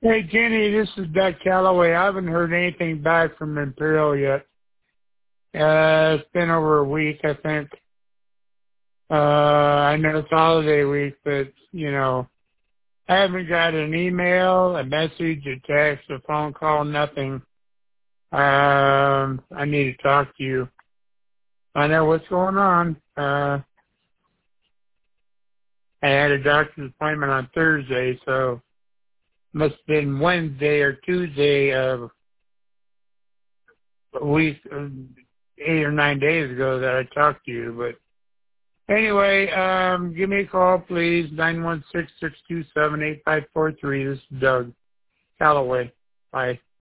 Hey, Jenny, this is Doug Calloway. I haven't heard anything back from Imperial yet. It's been over a week, I think. I know it's holiday week, but, I haven't got an email, a message, a text, a phone call, nothing. I need to talk to you. I know what's going on. I had a doctor's appointment on Thursday, so must have been Wednesday or Tuesday of a week, 8 or 9 days ago that I talked to you. But anyway, give me a call, please, 916-627-8543. This is Doug Calloway. Bye.